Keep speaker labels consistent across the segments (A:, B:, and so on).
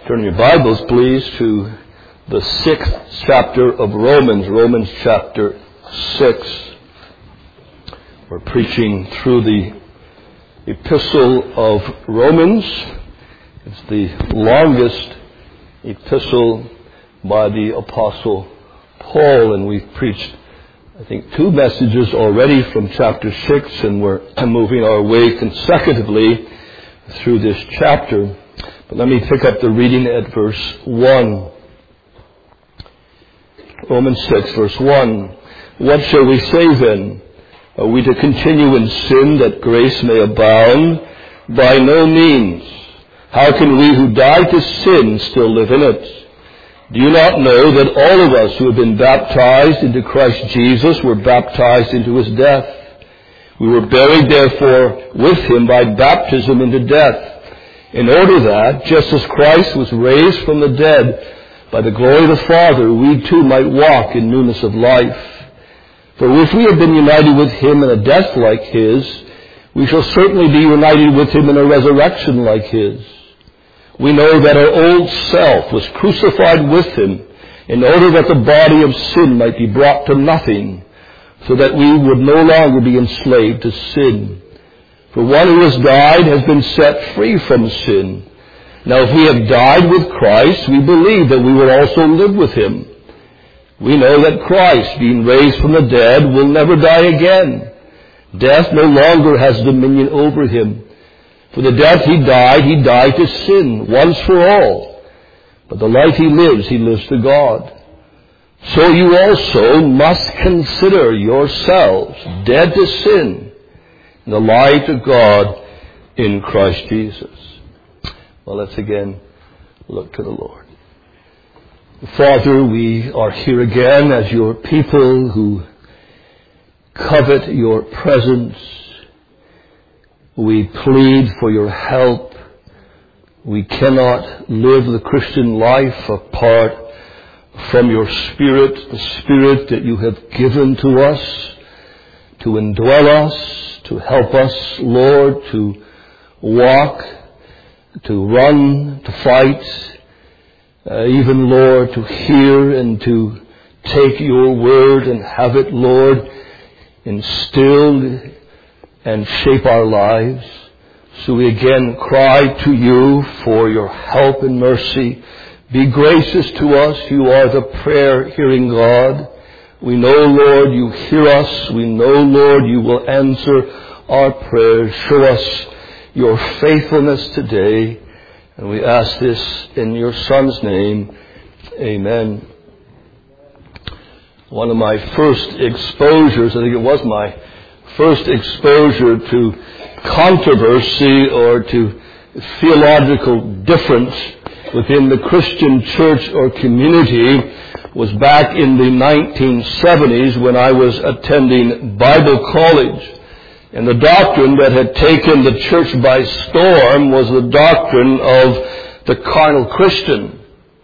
A: Turn your Bibles, please, to the 6th chapter of Romans, Romans chapter 6. We're preaching through the epistle of Romans. It's the longest epistle by the Apostle Paul, and we've preached, I think, 2 messages already from chapter 6, and we're moving our way consecutively through this chapter. But let me pick up the reading at verse 1. Romans 6, verse 1. What shall we say then? Are we to continue in sin that grace may abound? By no means. How can we who died to sin still live in it? Do you not know that all of us who have been baptized into Christ Jesus were baptized into his death? We were buried therefore with him by baptism into death, in order that, just as Christ was raised from the dead by the glory of the Father, we too might walk in newness of life. For if we have been united with him in a death like his, we shall certainly be united with him in a resurrection like his. We know that our old self was crucified with him in order that the body of sin might be brought to nothing, so that we would no longer be enslaved to sin. For one who has died has been set free from sin. Now if we have died with Christ, we believe that we will also live with him. We know that Christ, being raised from the dead, will never die again. Death no longer has dominion over him. For the death he died to sin, once for all. But the life he lives to God. So you also must consider yourselves dead to sin, and alive to God in Christ Jesus. Well, let's again look to the Lord. Father, we are here again as your people who covet your presence. We plead for your help. We cannot live the Christian life apart from your Spirit, the Spirit that you have given to us to indwell us, to help us, Lord, to walk, to run, to fight, even, Lord, to hear and to take your word and have it, Lord, instilled and shape our lives. So we again cry to you for your help and mercy. Be gracious to us. You are the prayer-hearing God. We know, Lord, you hear us. We know, Lord, you will answer our prayers. Show us your faithfulness today. And we ask this in your Son's name. Amen. One of my first exposures, I think it was my first exposure to controversy or to theological difference within the Christian church or community was back in the 1970s when I was attending Bible college. And the doctrine that had taken the church by storm was the doctrine of the carnal Christian.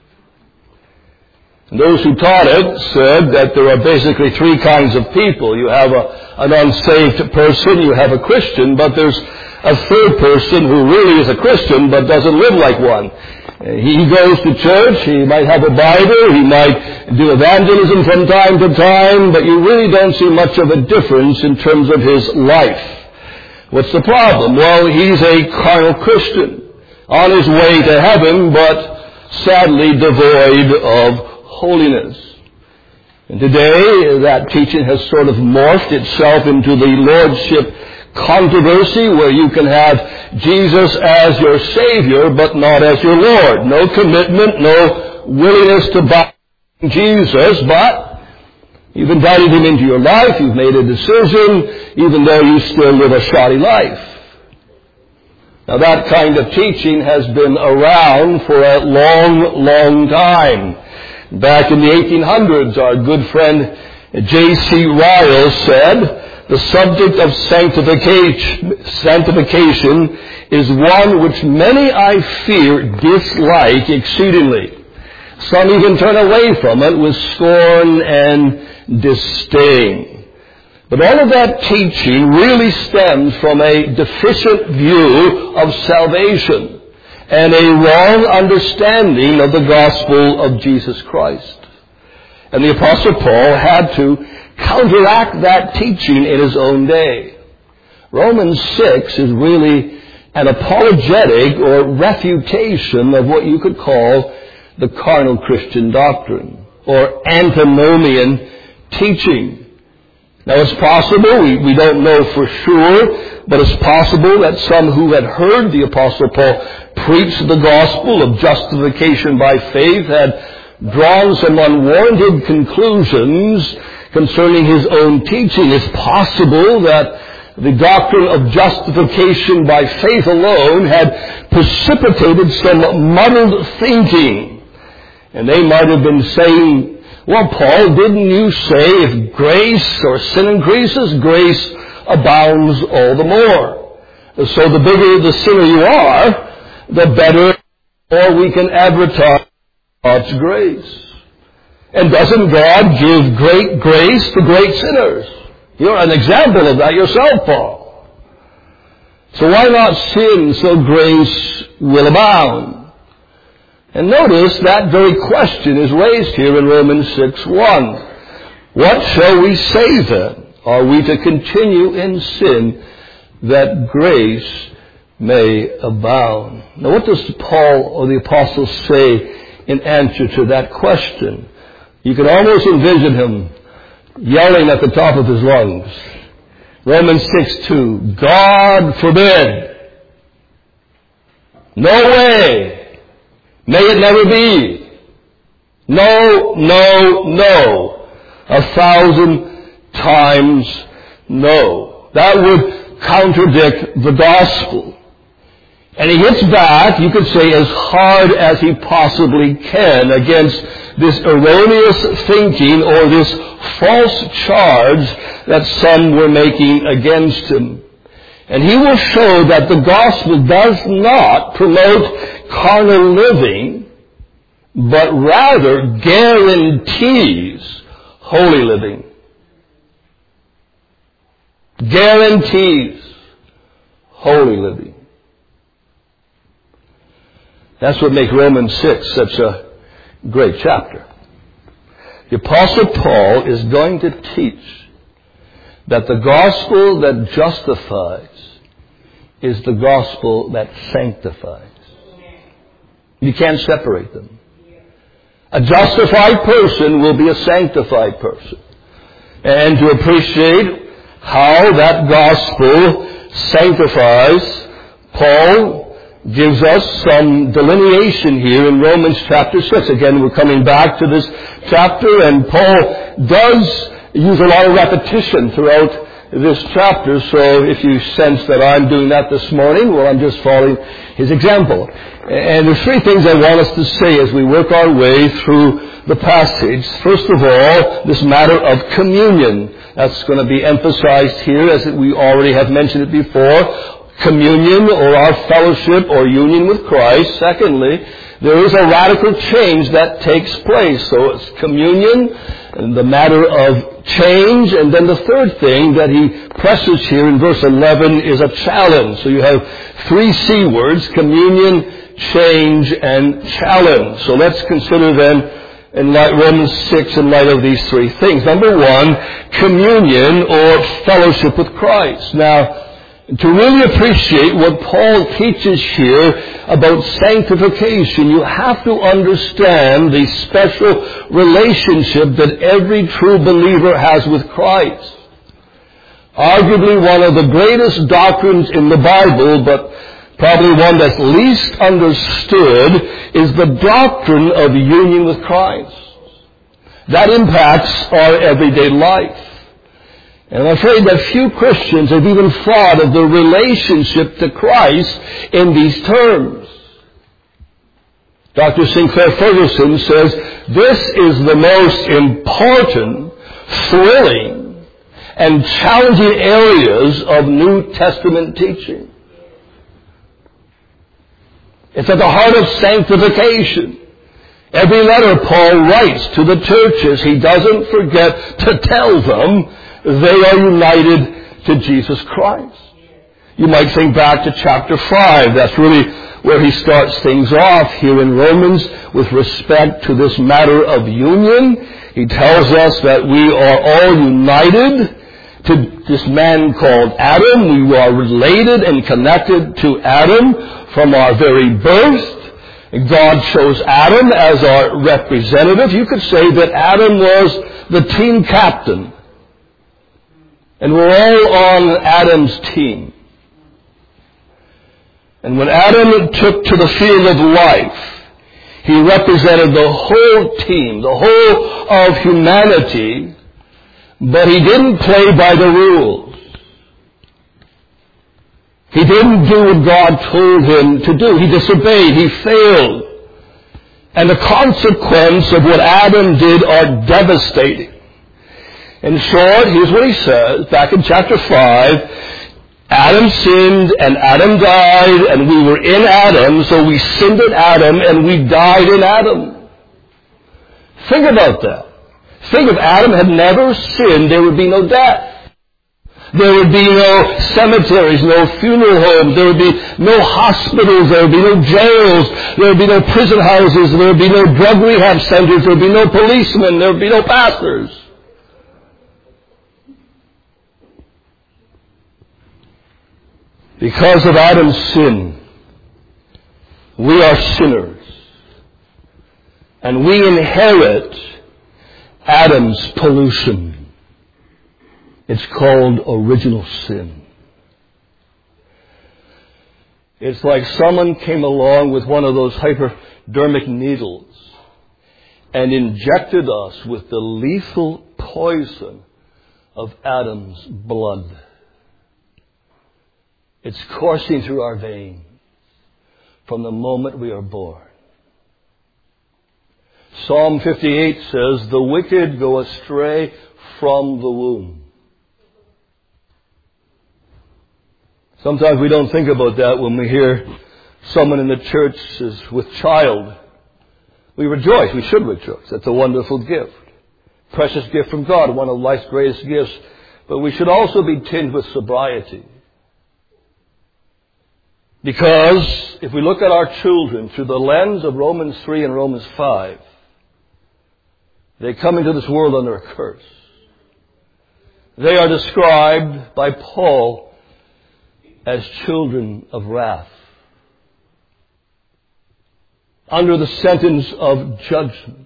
A: And those who taught it said that there are basically 3 kinds of people. You have an unsaved person, you have a Christian, but there's a third person who really is a Christian but doesn't live like one. He goes to church, he might have a Bible, he might do evangelism from time to time, but you really don't see much of a difference in terms of his life. What's the problem? Well, he's a carnal Christian on his way to heaven, but sadly devoid of holiness. And today, that teaching has sort of morphed itself into the lordship controversy, where you can have Jesus as your Savior, but not as your Lord. No commitment, no willingness to bow to Jesus, but you've invited him into your life, you've made a decision, even though you still live a shoddy life. Now that kind of teaching has been around for a long, long time. Back in the 1800s, our good friend J.C. Ryle said, the subject of sanctification is one which many, I fear, dislike exceedingly. Some even turn away from it with scorn and disdain. But all of that teaching really stems from a deficient view of salvation and a wrong understanding of the gospel of Jesus Christ. And the Apostle Paul had to counteract that teaching in his own day. Romans 6 is really an apologetic or refutation of what you could call the carnal Christian doctrine or antinomian teaching. Now it's possible, we don't know for sure, but it's possible that some who had heard the Apostle Paul preach the gospel of justification by faith had drawn some unwarranted conclusions concerning his own teaching. It's possible that the doctrine of justification by faith alone had precipitated some muddled thinking. And they might have been saying, well, Paul, didn't you say if grace or sin increases, grace abounds all the more? So the bigger the sinner you are, the better or we can advertise God's grace. And doesn't God give great grace to great sinners? You're an example of that yourself, Paul. So why not sin so grace will abound? And notice that very question is raised here in Romans 6:1. What shall we say then? Are we to continue in sin that grace may abound? Now what does Paul or the apostle say in answer to that question? You can almost envision him yelling at the top of his lungs. Romans 6:2. God forbid. No way. May it never be. No, no, no. 1,000 times no. That would contradict the gospel. And he hits back, you could say, as hard as he possibly can against this erroneous thinking or this false charge that some were making against him. And he will show that the gospel does not promote carnal living, but rather guarantees holy living. Guarantees holy living. That's what makes Romans 6 such a great chapter. The Apostle Paul is going to teach that the gospel that justifies is the gospel that sanctifies. You can't separate them. A justified person will be a sanctified person. And to appreciate how that gospel sanctifies, Paul gives us some delineation here in Romans chapter 6. Again, we're coming back to this chapter, and Paul does use a lot of repetition throughout this chapter, so if you sense that I'm doing that this morning, well, I'm just following his example. And there's three things I want us to say as we work our way through the passage. First of all, this matter of communion. That's going to be emphasized here, as we already have mentioned it before. Communion, or our fellowship or union with Christ. Secondly, there is a radical change that takes place. So it's communion and the matter of change. And then the third thing that he presses here in verse 11 is a challenge. So you have three C words: communion, change, and challenge. So let's consider then in Romans 6 in light of these three things. Number one, communion or fellowship with Christ. Now, to really appreciate what Paul teaches here about sanctification, you have to understand the special relationship that every true believer has with Christ. Arguably one of the greatest doctrines in the Bible, but probably one that's least understood, is the doctrine of union with Christ. That impacts our everyday life. And I'm afraid that few Christians have even thought of the relationship to Christ in these terms. Dr. Sinclair Ferguson says, this is the most important, thrilling, and challenging areas of New Testament teaching. It's at the heart of sanctification. Every letter Paul writes to the churches, he doesn't forget to tell them they are united to Jesus Christ. You might think back to chapter 5. That's really where he starts things off here in Romans with respect to this matter of union. He tells us that we are all united to this man called Adam. We are related and connected to Adam from our very birth. God chose Adam as our representative. You could say that Adam was the team captain. And we're all on Adam's team. And when Adam took to the field of life, he represented the whole team, the whole of humanity, but he didn't play by the rules. He didn't do what God told him to do. He disobeyed. He failed. And the consequences of what Adam did are devastating. In short, here's what he says, back in chapter 5, Adam sinned and Adam died and we were in Adam, so we sinned in Adam and we died in Adam. Think about that. Think if Adam had never sinned, there would be no death. There would be no cemeteries, no funeral homes, there would be no hospitals, there would be no jails, there would be no prison houses, there would be no drug rehab centers, there would be no policemen, there would be no pastors. Because of Adam's sin, we are sinners. And we inherit Adam's pollution. It's called original sin. It's like someone came along with one of those hypodermic needles and injected us with the lethal poison of Adam's blood. It's coursing through our veins from the moment we are born. Psalm 58 says, the wicked go astray from the womb. Sometimes we don't think about that when we hear someone in the church is with child. We rejoice. We should rejoice. That's a wonderful gift. Precious gift from God, one of life's greatest gifts. But we should also be tinged with sobriety. Because if we look at our children through the lens of Romans 3 and Romans 5, they come into this world under a curse. They are described by Paul as children of wrath, under the sentence of judgment.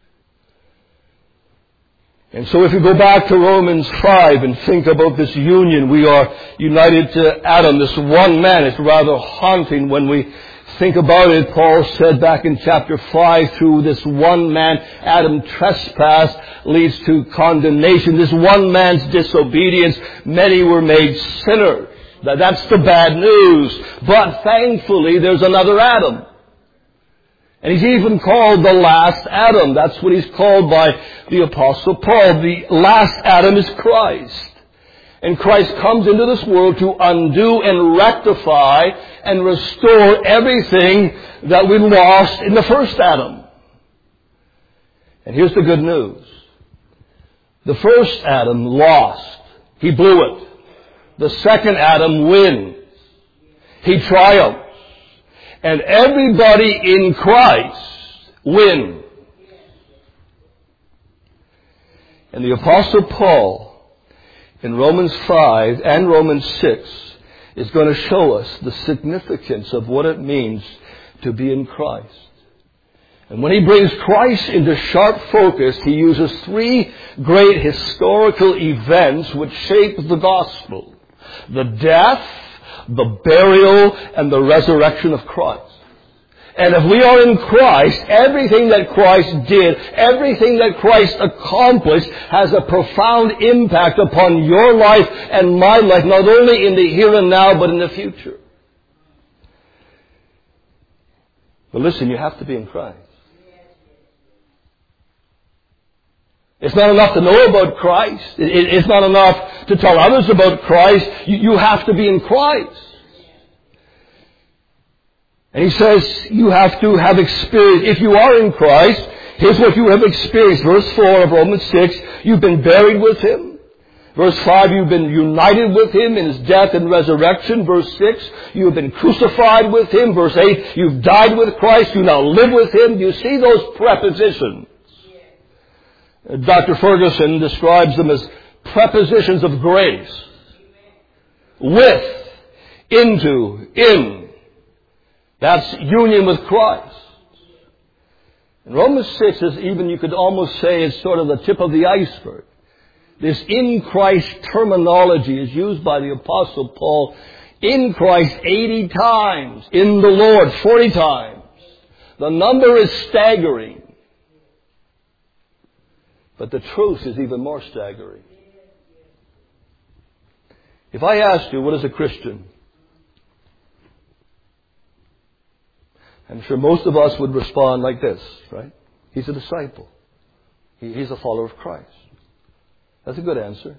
A: And so if you go back to Romans 5 and think about this union, we are united to Adam, this one man. It's rather haunting when we think about it. Paul said back in chapter 5, through this one man, Adam trespass leads to condemnation. This one man's disobedience, many were made sinners. That's the bad news. But thankfully, there's another Adam. And he's even called the last Adam. That's what he's called by the Apostle Paul. The last Adam is Christ. And Christ comes into this world to undo and rectify and restore everything that we lost in the first Adam. And here's the good news. The first Adam lost. He blew it. The second Adam wins. He triumphs. And everybody in Christ wins. And the Apostle Paul, in Romans 5 and Romans 6, is going to show us the significance of what it means to be in Christ. And when he brings Christ into sharp focus, he uses three great historical events which shape the gospel: the death, the burial, and the resurrection of Christ. And if we are in Christ, everything that Christ did, everything that Christ accomplished has a profound impact upon your life and my life, not only in the here and now, but in the future. But listen, you have to be in Christ. It's not enough to know about Christ. It's not enough to tell others about Christ. You have to be in Christ. And he says you have to have experience. If you are in Christ, here's what you have experienced. Verse 4 of Romans 6, you've been buried with Him. Verse 5, you've been united with Him in His death and resurrection. Verse 6, you have been crucified with Him. Verse 8, you've died with Christ. You now live with Him. Do you see those prepositions? Dr. Ferguson describes them as prepositions of grace. With, into, in. That's union with Christ. And Romans 6 is even, you could almost say, it's sort of the tip of the iceberg. This in Christ terminology is used by the Apostle Paul. In Christ 80 times. In the Lord 40 times. The number is staggering. But the truth is even more staggering. If I asked you, what is a Christian? I'm sure most of us would respond like this, right? He's a disciple. He's a follower of Christ. That's a good answer.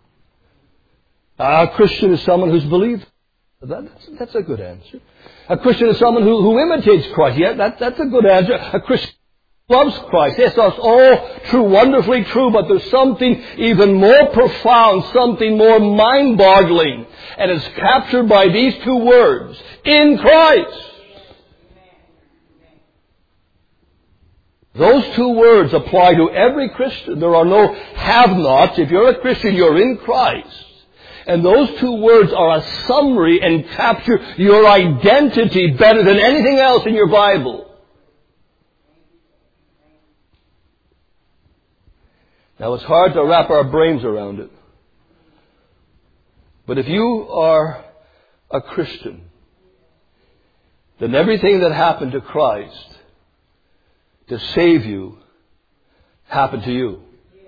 A: A Christian is someone who's believed. That's a good answer. A Christian is someone who imitates Christ. Yeah, that's a good answer. A Christian loves Christ. Yes, that's all true, wonderfully true, but there's something even more profound, something more mind-boggling, and it's captured by these two words, in Christ. Those two words apply to every Christian. There are no have-nots. If you're a Christian, you're in Christ. And those two words are a summary and capture your identity better than anything else in your Bible. Now, it's hard to wrap our brains around it. But if you are a Christian, then everything that happened to Christ to save you happened to you.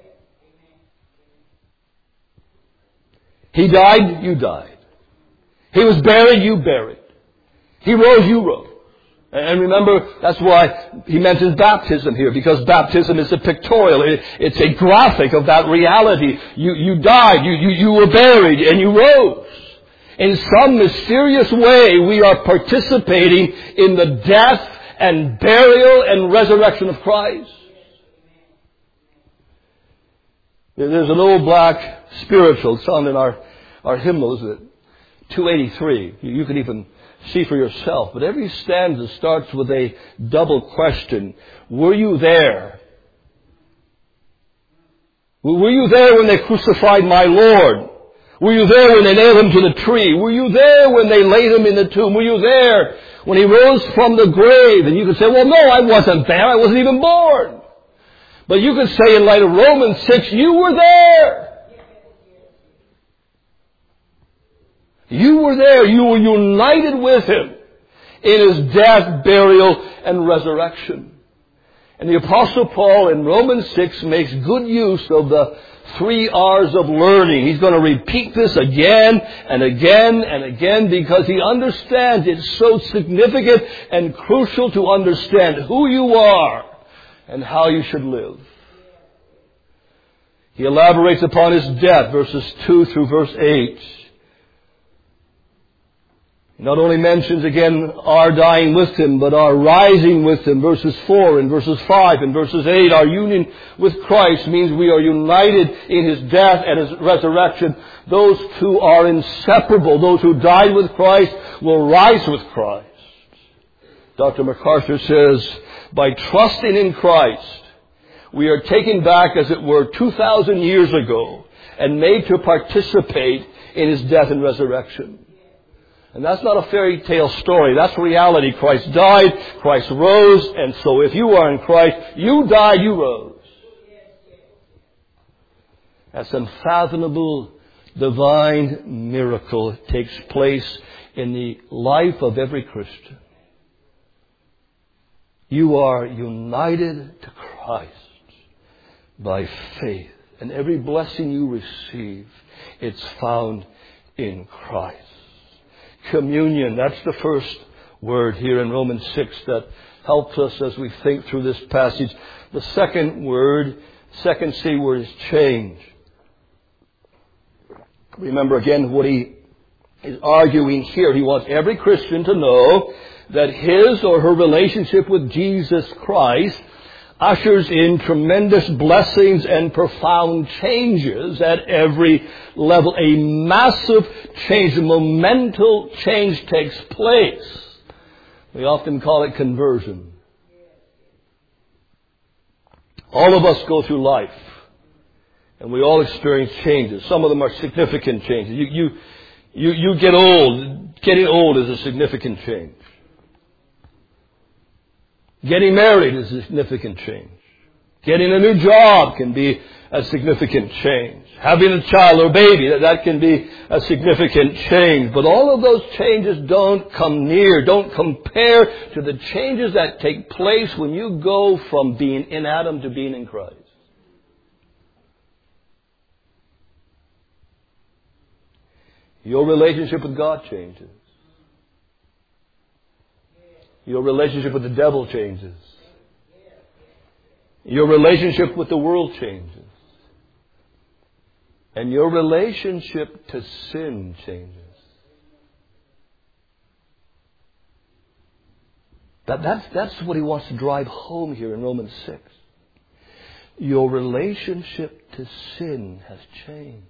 A: He died, you died. He was buried, you buried. He rose, you rose. And remember, that's why he mentions baptism here, because baptism is a pictorial. It's a graphic of that reality. You died, you were buried, and you rose. In some mysterious way, we are participating in the death and burial and resurrection of Christ. There's an old black spiritual sung in our hymnals at 283. You can even see for yourself. But every stanza starts with a double question. Were you there? Were you there when they crucified my Lord? Were you there when they nailed him to the tree? Were you there when they laid him in the tomb? Were you there when he rose from the grave? And you could say, well, no, I wasn't there. I wasn't even born. But you could say in light of Romans 6, you were there. You were there. You were united with him in his death, burial, and resurrection. And the Apostle Paul in Romans 6 makes good use of the 3 R's of learning. He's going to repeat this again and again and again because he understands it's so significant and crucial to understand who you are and how you should live. He elaborates upon his death, verses 2 through verse 8. He not only mentions again our dying with him, but our rising with him. Verses 4 and verses 5 and verses 8. Our union with Christ means we are united in his death and his resurrection. Those two are inseparable. Those who died with Christ will rise with Christ. Dr. MacArthur says, by trusting in Christ, we are taken back, as it were, 2,000 years ago and made to participate in his death and resurrection. And that's not a fairy tale story. That's reality. Christ died, Christ rose, and so if you are in Christ, you died, you rose. That's an unfathomable divine miracle takes place in the life of every Christian. You are united to Christ by faith. And every blessing you receive, it's found in Christ. Communion, that's the first word here in Romans 6 that helps us as we think through this passage. The second word, second C word, is change. Remember again what he is arguing here. He wants every Christian to know that his or her relationship with Jesus Christ ushers in tremendous blessings and profound changes at every level. A massive change, a momental change takes place. We often call it conversion. All of us go through life, and we all experience changes. Some of them are significant changes. You get old. Getting old is a significant change. Getting married is a significant change. Getting a new job can be a significant change. Having a child or baby, that can be a significant change. But all of those changes don't come near, don't compare to the changes that take place when you go from being in Adam to being in Christ. Your relationship with God changes. Your relationship with the devil changes. Your relationship with the world changes. And your relationship to sin changes. That's what he wants to drive home here in Romans 6. Your relationship to sin has changed.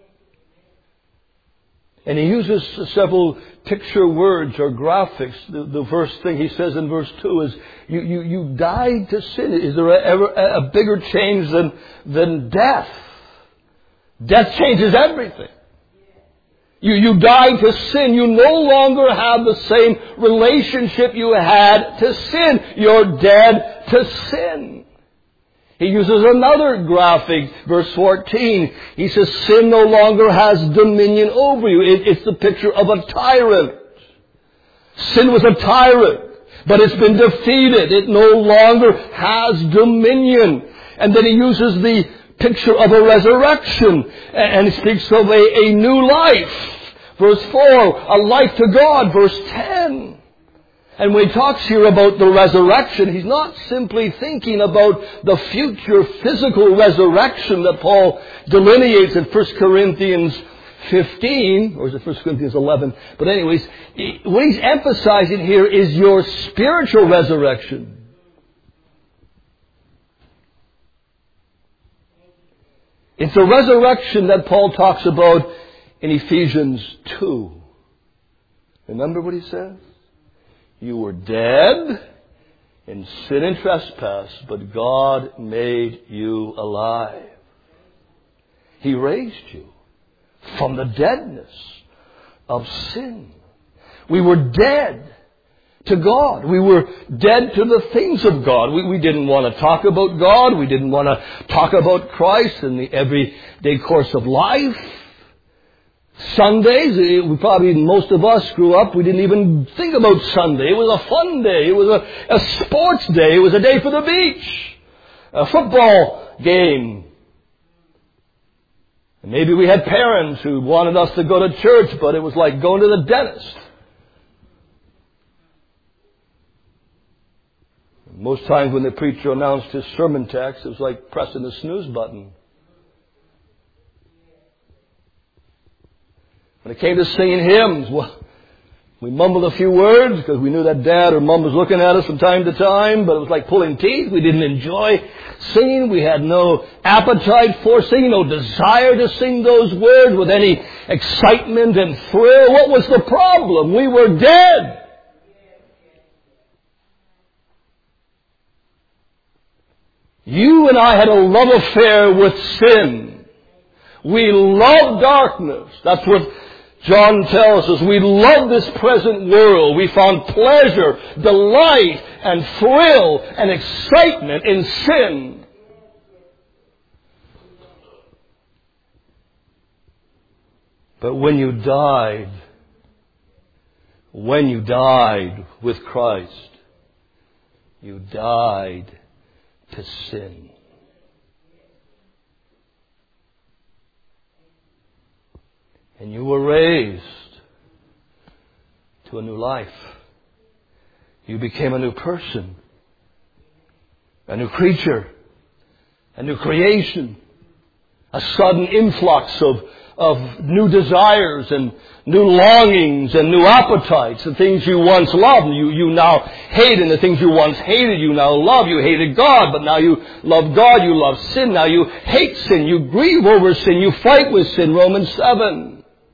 A: And he uses several picture words or graphics. The first thing he says in verse 2 is, you died to sin. Is there ever a bigger change than death? Death changes everything. You died to sin. You no longer have the same relationship you had to sin. You're dead to sin. He uses another graphic, verse 14. He says, sin no longer has dominion over you. It's the picture of a tyrant. Sin was a tyrant, but it's been defeated. It no longer has dominion. And then he uses the picture of a resurrection, and he speaks of a new life. Verse 4, a life to God. Verse 10. And when he talks here about the resurrection, he's not simply thinking about the future physical resurrection that Paul delineates in 1 Corinthians 15, or is it 1 Corinthians 11? But anyways, what he's emphasizing here is your spiritual resurrection. It's a resurrection that Paul talks about in Ephesians 2. Remember what he says? You were dead in sin and trespass, but God made you alive. He raised you from the deadness of sin. We were dead to God. We were dead to the things of God. We didn't want to talk about God. We didn't want to talk about Christ in the everyday course of life. Sundays, most of us grew up, we didn't even think about Sunday. It was a fun day. It was a sports day. It was a day for the beach. A football game. And maybe we had parents who wanted us to go to church, but it was like going to the dentist. Most times when the preacher announced his sermon text, it was like pressing the snooze button. When it came to singing hymns, well, we mumbled a few words because we knew that Dad or Mom was looking at us from time to time, but it was like pulling teeth. We didn't enjoy singing. We had no appetite for singing, no desire to sing those words with any excitement and thrill. What was the problem? We were dead. You and I had a love affair with sin. We love darkness. That's what John tells us. We love this present world. We found pleasure, delight, and thrill and excitement in sin. But when you died with Christ, you died to sin. And you were raised to a new life. You became a new person, a new creature, a new creation, a sudden influx of new desires and new longings and new appetites. The things you once loved, you now hate, and the things you once hated, you now love. You hated God, but now you love God. You love sin. Now you hate sin. You grieve over sin. You fight with sin. Romans 7.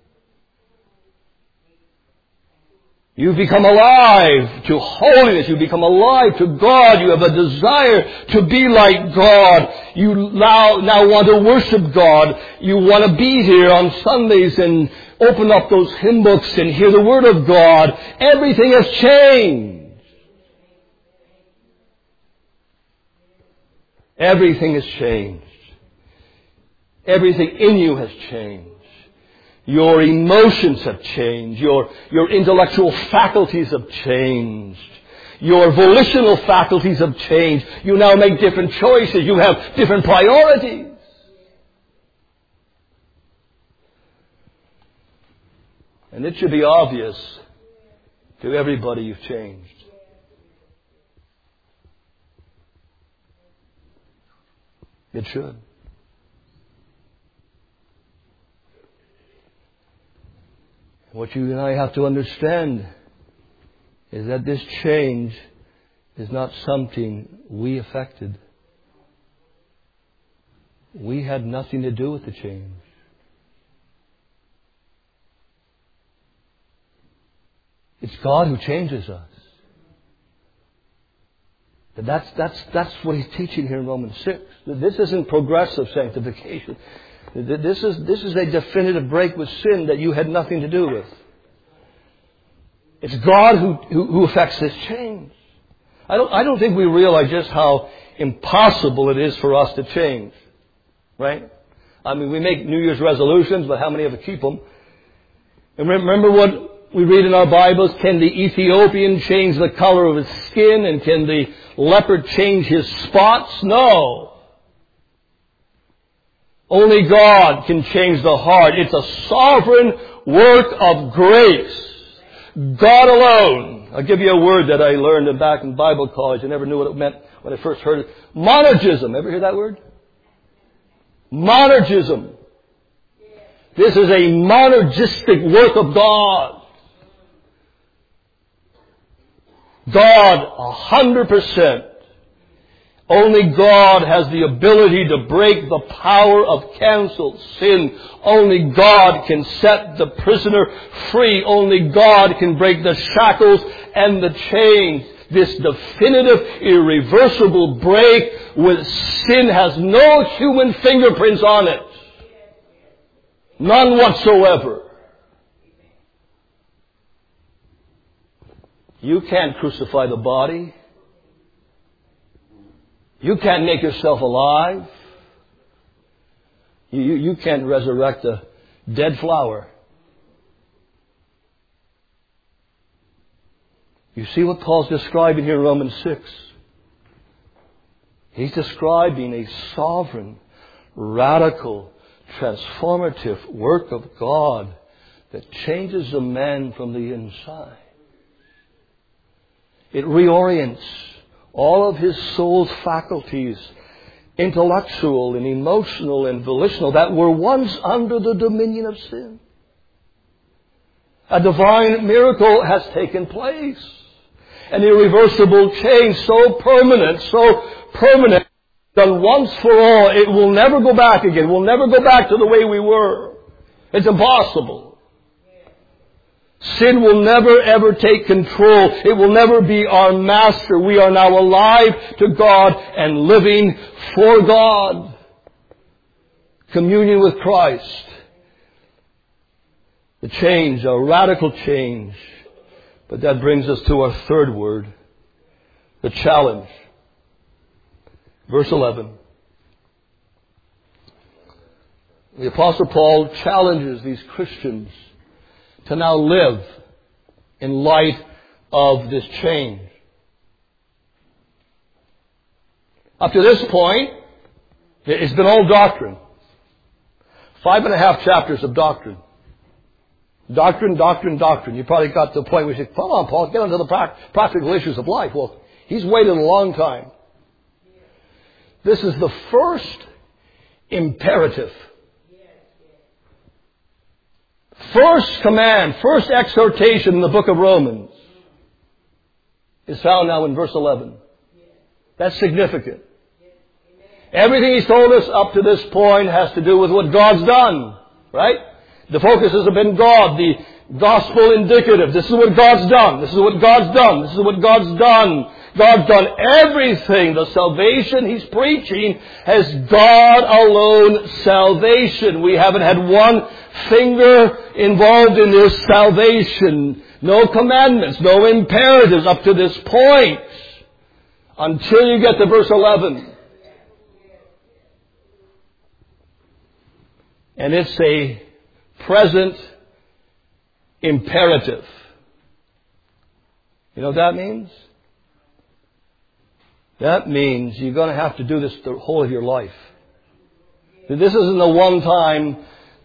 A: You become alive to holiness. You become alive to God. You have a desire to be like God. You now want to worship God. You want to be here on Sundays and open up those hymn books and hear the Word of God. Everything has changed. Everything has changed. Everything in you has changed. Your emotions have changed. Your intellectual faculties have changed. Your volitional faculties have changed. You now make different choices. You have different priorities. And it should be obvious to everybody you've changed. It should. What you and I have to understand is that this change is not something we affected. We had nothing to do with the change. It's God who changes us. But that's what he's teaching here in Romans 6. This isn't progressive sanctification. This is a definitive break with sin that you had nothing to do with. It's God who affects this change. I don't think we realize just how impossible it is for us to change. Right? I mean, we make New Year's resolutions, but how many of us keep them? And remember what we read in our Bibles? Can the Ethiopian change the color of his skin? And can the leopard change his spots? No. Only God can change the heart. It's a sovereign work of grace. God alone. I'll give you a word that I learned back in Bible college. I never knew what it meant when I first heard it. Monergism. Ever hear that word? Monergism. This is a monergistic work of God. God, 100%. Only God has the ability to break the power of canceled sin. Only God can set the prisoner free. Only God can break the shackles and the chains. This definitive, irreversible break with sin has no human fingerprints on it. None whatsoever. You can't crucify the body. You can't make yourself alive. You can't resurrect a dead flower. You see what Paul's describing here in Romans 6? He's describing a sovereign, radical, transformative work of God that changes a man from the inside. It reorients all of his soul's faculties, intellectual and emotional and volitional, that were once under the dominion of sin. A divine miracle has taken place. An irreversible change so permanent, done once for all, it will never go back again. We'll never go back to the way we were. It's impossible. Sin will never ever take control. It will never be our master. We are now alive to God and living for God. Communion with Christ. The change, a radical change. But that brings us to our third word, the challenge. Verse 11. The Apostle Paul challenges these Christians to now live in light of this change. Up to this point, it's been all doctrine. 5.5 chapters of doctrine. Doctrine. You probably got to the point where you say, come on, Paul, get onto the practical issues of life. Well, he's waited a long time. This is the first imperative. first command, first exhortation in the book of Romans is found now in verse 11. That's significant. Everything He's told us up to this point has to do with what God's done. Right? The focus has been God, the gospel indicative. This is what God's done. This is what God's done. This is what God's done. God's done everything. The salvation He's preaching has God alone salvation. We haven't had one finger involved in this salvation. No commandments, no imperatives up to this point. Until you get to verse 11. And it's a present imperative. You know what that means? That means you're going to have to do this the whole of your life. This isn't a one-time,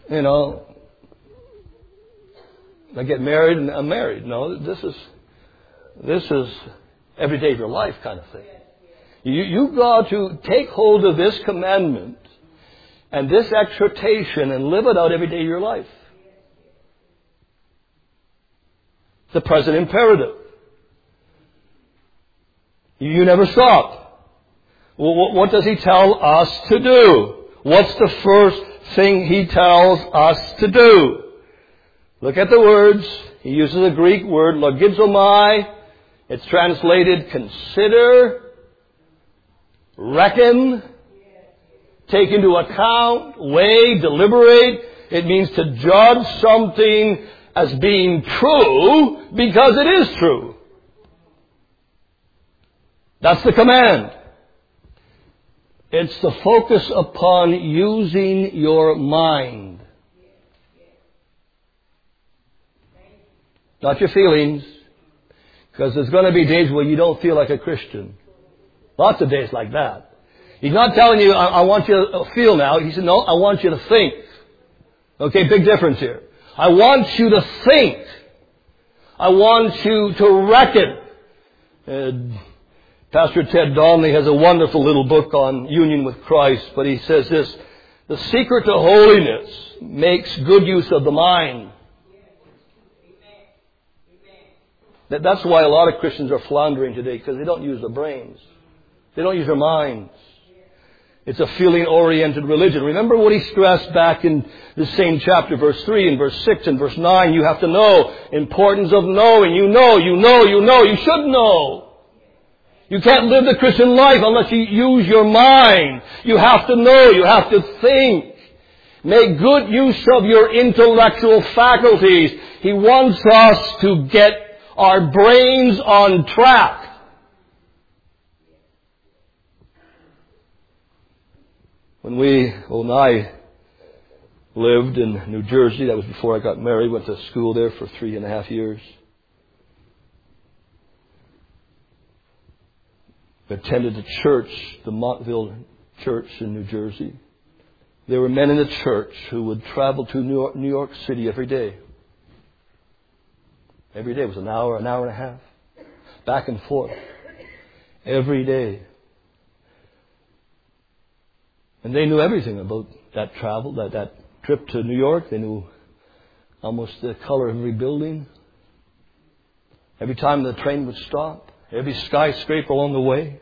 A: I get married and I'm married. No, this is every day of your life kind of thing. You've got to take hold of this commandment and this exhortation and live it out every day of your life. The present imperative. You never stop. What does He tell us to do? What's the first thing He tells us to do? Look at the words. He uses a Greek word, logizomai. It's translated consider, reckon, take into account, weigh, deliberate. It means to judge something as being true because it is true. That's the command. It's the focus upon using your mind. Not your feelings. Because there's going to be days where you don't feel like a Christian. Lots of days like that. He's not telling you, I want you to feel now. He said, no, I want you to think. Okay, big difference here. I want you to think. I want you to reckon. Pastor Ted Donnelly has a wonderful little book on union with Christ, but he says this, the secret to holiness makes good use of the mind. That's why a lot of Christians are floundering today, because they don't use their brains. They don't use their minds. It's a feeling-oriented religion. Remember what he stressed back in the same chapter, verse 3 and verse 6 and verse 9. You have to know. Importance of knowing. You should know. You can't live the Christian life unless you use your mind. You have to know. You have to think. Make good use of your intellectual faculties. He wants us to get our brains on track. When I lived in New Jersey, that was before I got married, went to school there for 3.5 years. Attended the church, the Montville Church in New Jersey. There were men in the church who would travel to New York City every day. Every day. It was an hour and a half. Back and forth. Every day. And they knew everything about that travel, that trip to New York. They knew almost the color of every building. Every time the train would stop. Every skyscraper along the way.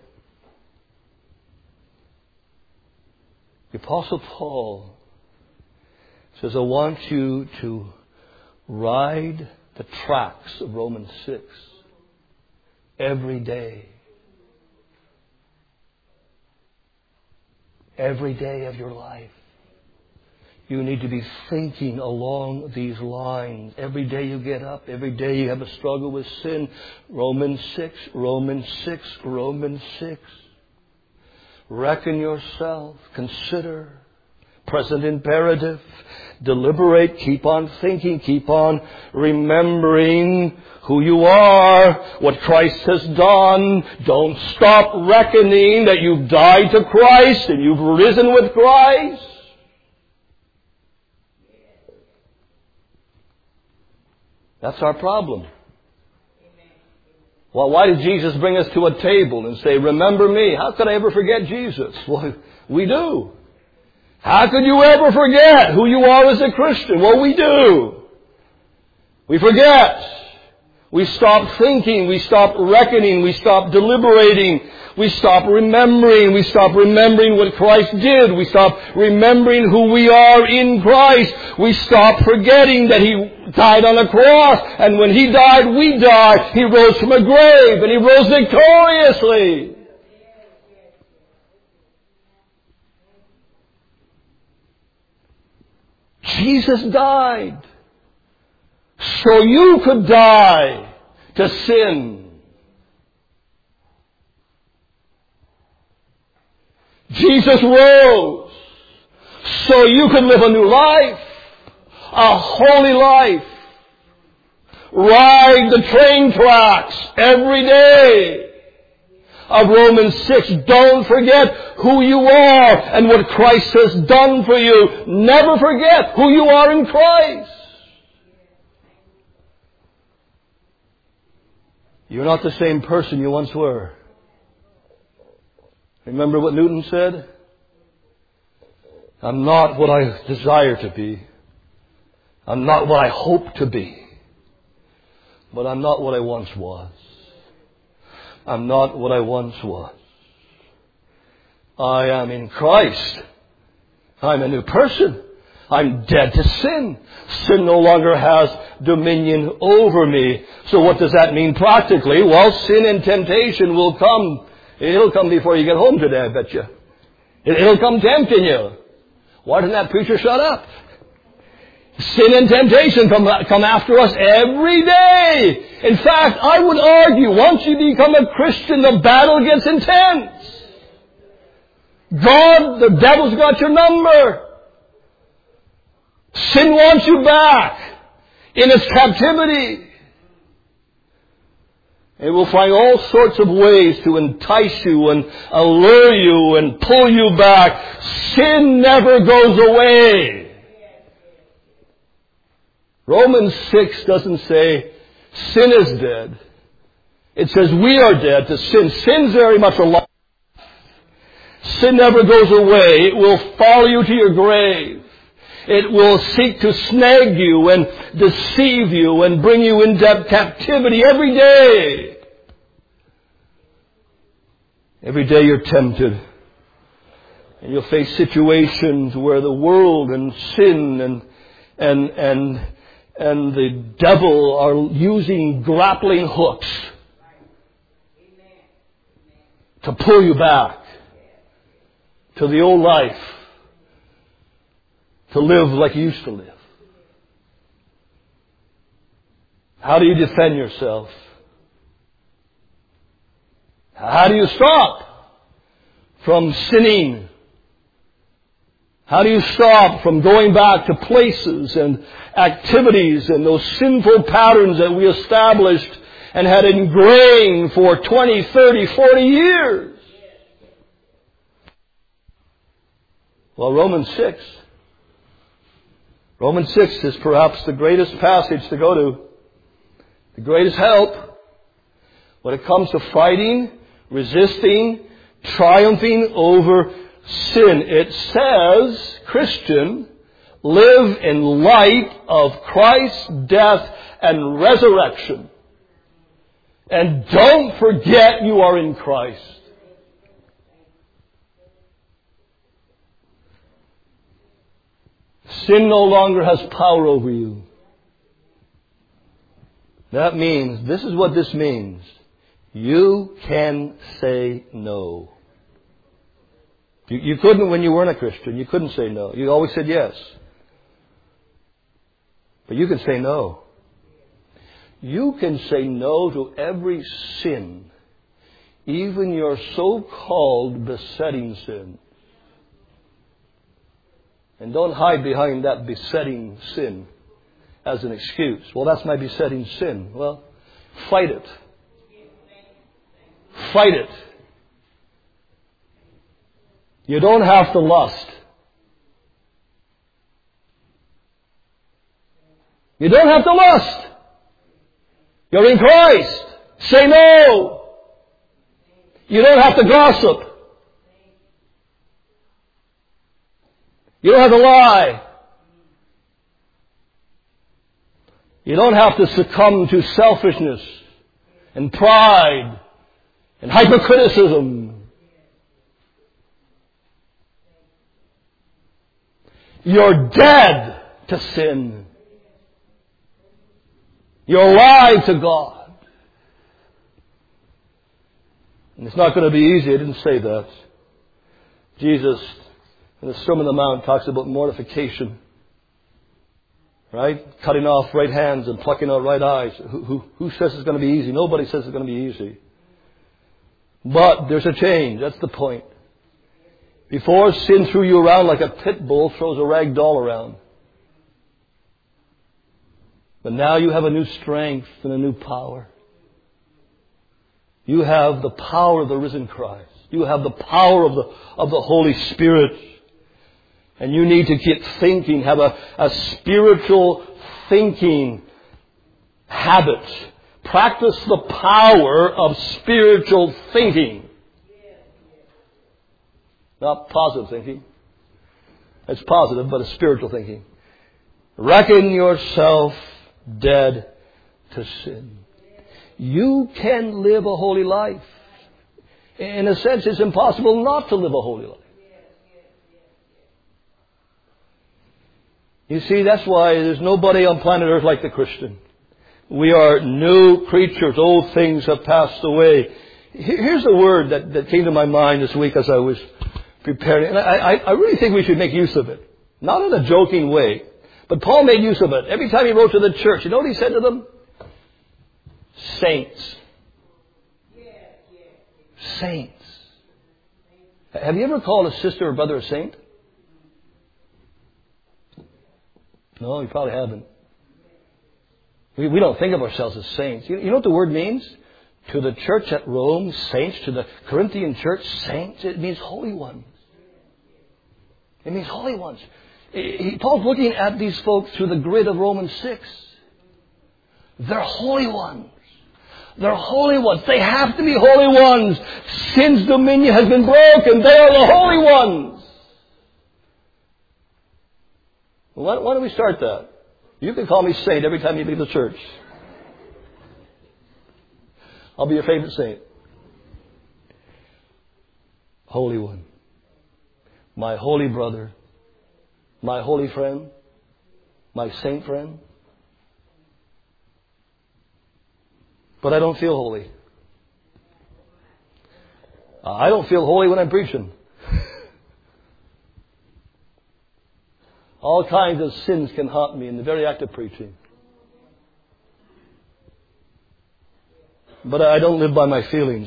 A: The Apostle Paul says, I want you to ride the tracks of Romans 6 every day. Every day of your life. You need to be thinking along these lines. Every day you get up, every day you have a struggle with sin. Romans 6, Romans 6, Romans 6. Reckon yourself. Consider. Present imperative. Deliberate. Keep on thinking. Keep on remembering who you are, what Christ has done. Don't stop reckoning that you've died to Christ and you've risen with Christ. That's our problem. Well, why did Jesus bring us to a table and say, remember me? How could I ever forget Jesus? Well, we do. How could you ever forget who you are as a Christian? Well, we do. We forget. We stop thinking. We stop reckoning. We stop deliberating. We stop remembering. We stop remembering what Christ did. We stop remembering who we are in Christ. We stop forgetting that He died on a cross. And when He died, we died. He rose from a grave, and He rose victoriously. Jesus died so you could die to sin. Jesus rose so you could live a new life, a holy life. Ride the train tracks every day of Romans 6. Don't forget who you are and what Christ has done for you. Never forget who you are in Christ. You're not the same person you once were. Remember what Newton said? I'm not what I desire to be. I'm not what I hope to be. But I'm not what I once was. I'm not what I once was. I am in Christ. I'm a new person. I'm dead to sin. Sin no longer has dominion over me. So what does that mean practically? Well, sin and temptation will come. It'll come before you get home today, I bet you. It'll come tempting you. Why doesn't that preacher shut up? Sin and temptation come after us every day. In fact, I would argue, once you become a Christian, the battle gets intense. The devil's got your number. Sin wants you back in its captivity. It will find all sorts of ways to entice you and allure you and pull you back. Sin never goes away. Romans 6 doesn't say sin is dead. It says we are dead to sin. Sin's very much alive. Sin never goes away. It will follow you to your grave. It will seek to snag you and deceive you and bring you into captivity every day. Every day you're tempted. And you'll face situations where the world and sin and the devil are using grappling hooks to pull you back to the old life, to live like you used to live. How do you defend yourself? How do you stop from sinning? How do you stop from going back to places and activities and those sinful patterns that we established and had ingrained for 20, 30, 40 years? Well, Romans 6 is perhaps the greatest passage to go to, the greatest help when it comes to fighting, resisting, triumphing over sin. It says, Christian, live in light of Christ's death and resurrection. And don't forget you are in Christ. Sin no longer has power over you. That means, this is what this means. You can say no. You couldn't when you weren't a Christian. You couldn't say no. You always said yes. But you can say no. You can say no to every sin, even your so-called besetting sin. And don't hide behind that besetting sin as an excuse. Well, that's my besetting sin. Well, fight it. Fight it. You don't have to lust. You don't have to lust. You're in Christ. Say no. You don't have to gossip. You don't have to lie. You don't have to succumb to selfishness and pride and hypercriticism. You're dead to sin. You're alive to God. And it's not going to be easy. I didn't say that. Jesus, in the Sermon on the Mount, talks about mortification. Right? Cutting off right hands and plucking out right eyes. Who says it's going to be easy? Nobody says it's going to be easy. But there's a change. That's the point. Before, sin threw you around like a pit bull throws a rag doll around. But now you have a new strength and a new power. You have the power of the risen Christ. You have the power of the Holy Spirit. And you need to get thinking, have a spiritual thinking habit. Practice the power of spiritual thinking. Not positive thinking. It's positive, but it's spiritual thinking. Reckon yourself dead to sin. You can live a holy life. In a sense, it's impossible not to live a holy life. You see, that's why there's nobody on planet Earth like the Christian. We are new creatures. Old things have passed away. Here's a word that came to my mind this week as I was preparing. And I really think we should make use of it. Not in a joking way. But Paul made use of it. Every time he wrote to the church, you know what he said to them? Saints. Saints. Have you ever called a sister or brother a saint? No, you probably haven't. We don't think of ourselves as saints. You know what the word means? To the church at Rome, saints. To the Corinthian church, saints. It means holy ones. It means holy ones. Paul's looking at these folks through the grid of Romans 6. They're holy ones. They're holy ones. They have to be holy ones. Sin's dominion has been broken. They are the holy ones. Why don't we start that? You can call me saint every time you leave the church. I'll be your favorite saint. Holy one. My holy brother. My holy friend. My saint friend. But I don't feel holy. I don't feel holy when I'm preaching. All kinds of sins can haunt me in the very act of preaching. But I don't live by my feelings.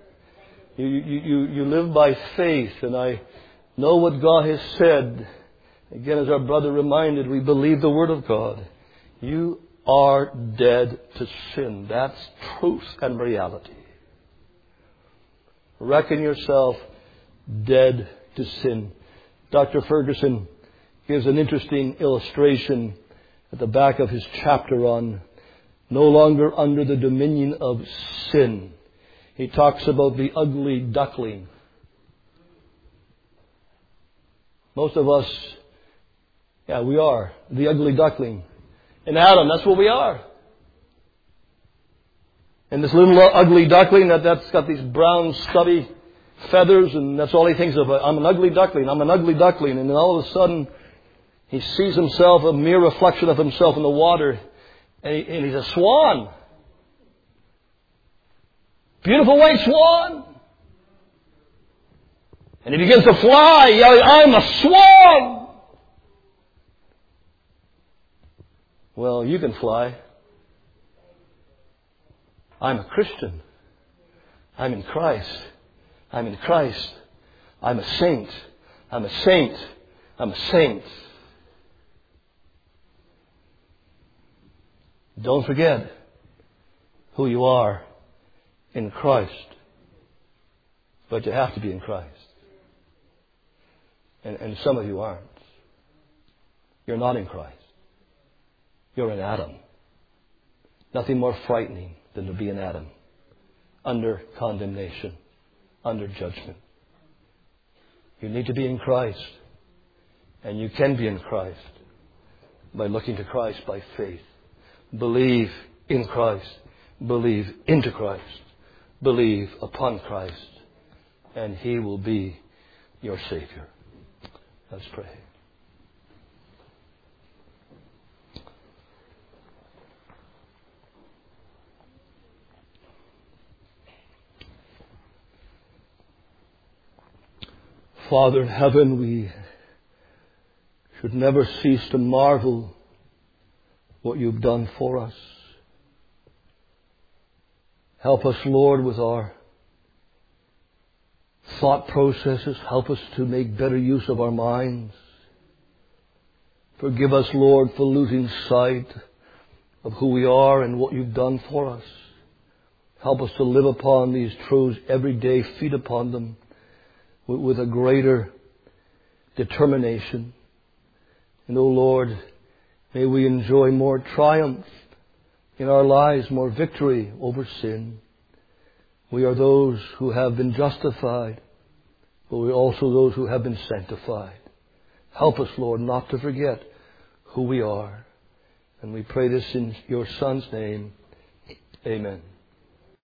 A: You live by faith, and I know what God has said. Again, as our brother reminded, we believe the Word of God. You are dead to sin. That's truth and reality. Reckon yourself dead to sin. Dr. Ferguson gives an interesting illustration at the back of his chapter on no longer under the dominion of sin. He talks about the ugly duckling. Most of us, we are the ugly duckling. In Adam, that's what we are. And this little ugly duckling that's got these brown stubby feathers, and that's all he thinks of. I'm an ugly duckling. I'm an ugly duckling. And then all of a sudden, he sees himself, a mere reflection of himself in the water, and he's a swan. Beautiful white swan. And he begins to fly, yelling, I'm a swan! Well, you can fly. I'm a Christian. I'm in Christ. I'm in Christ. I'm a saint. I'm a saint. I'm a saint. Don't forget who you are in Christ. But you have to be in Christ. And some of you aren't. You're not in Christ. You're in Adam. Nothing more frightening than to be in Adam. Under condemnation. Under judgment. You need to be in Christ. And you can be in Christ by looking to Christ by faith. Believe in Christ. Believe into Christ. Believe upon Christ. And He will be your Savior. Let's pray. Father in heaven, we should never cease to marvel what You've done for us. Help us, Lord, with our thought processes. Help us to make better use of our minds. Forgive us, Lord, for losing sight of who we are and what You've done for us. Help us to live upon these truths every day, feed upon them with a greater determination. And, O Lord, may we enjoy more triumph in our lives, more victory over sin. We are those who have been justified, but we are also those who have been sanctified. Help us, Lord, not to forget who we are. And we pray this in Your Son's name. Amen.